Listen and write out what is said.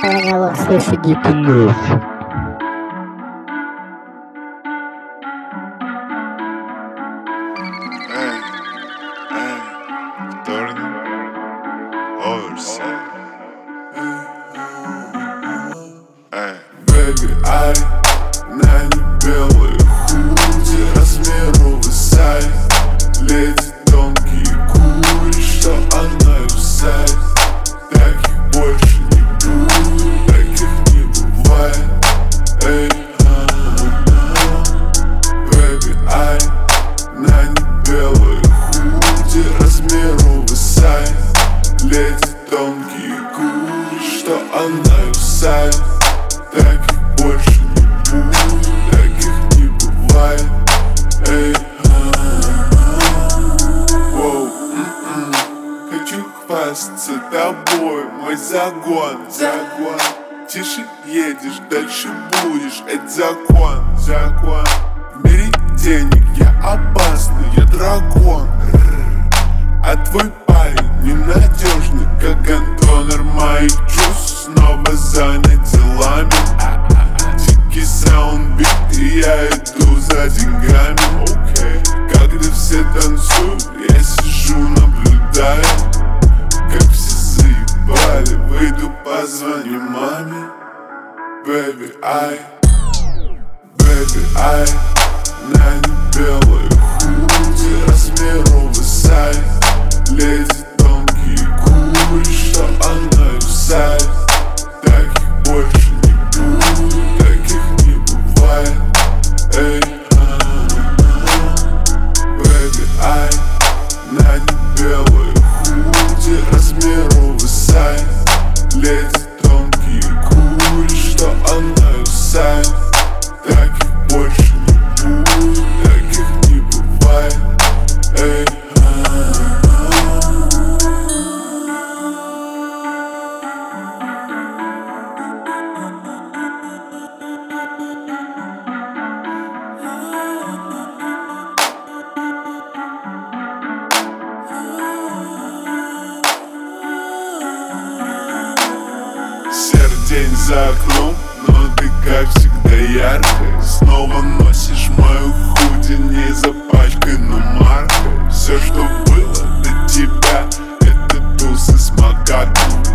Сологолосый сидит и носит. Вторник, оверсайд. Baby, ай, на небелые худи, размер оверсайз. Леди тонкие кури, что она юзает. Таких больше не будет, таких не бывает. Эй, baby, ай, на небелые худи, размер оверсайз. Леди тонкие кури, что она юзает. Таких больше не будет, таких не бывает. Эй, воу, хочу хвастаться тобой, мой загон. Тише едешь, дальше будешь, это закон. В мире денег я опасный, я дракон. А твой парень ненадежный, как контейнер моих чувств. Снова занят делами. Дикий саундбит, и я иду за деньгами. Когда все танцуют, я сижу, наблюдаю, как все заебали. Выйду, позвоню маме. Baby, ай, на небелые худи, размер оверсайз. Леди тонкие кури, что она юзает. Таких больше не будет, таких не бывает. Эй, baby, ай, на небелые худи, размер оверсайз. Леди тонкие кури, что она юзает. Таких больше не будет, таких не бывает. Эй, серый день за окном, но ты как всегда яркая. Снова носишь мою худи, не запачканную маркой. Все, что было до тебя, это тусы с макаком.